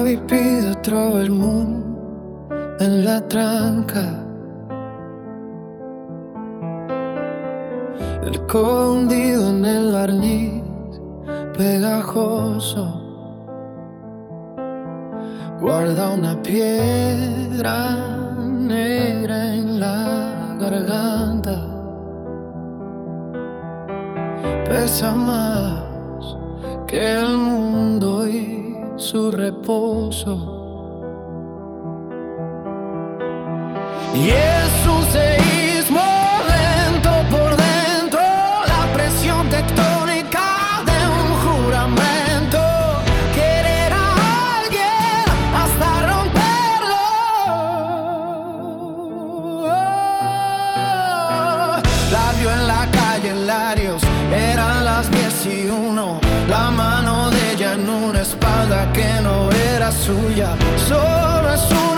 vipide trova il mondo nella tranca, el codo hundido en el barniz pegajoso. Guarda una piedra negra en la garganta, pesa más que el mundo y su reposo. Y es un seísmo lento por dentro, la presión tectónica de un juramento. Querer a alguien hasta romperlo. La vio en la calle en Larios, eran las 10:01. La mano de ella en una espalda que no era suya, solo es una.